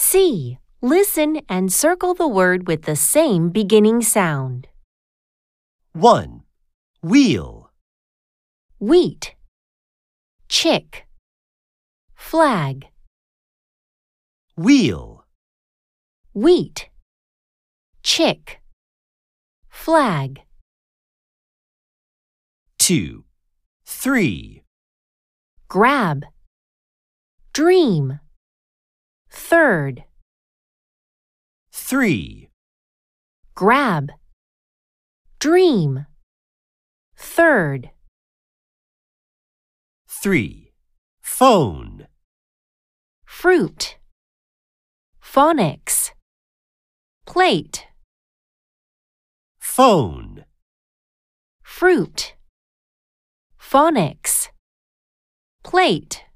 C. Listen and circle the word with the same beginning sound. 1. Wheel, Wheat, chick, flag, wheel, wheat, chick, flag. 2. 3. Grab, dream, third, 3. grab, dream, third. 3. Phone, Fruit, phonics, plate, phone, fruit, phonics, plate.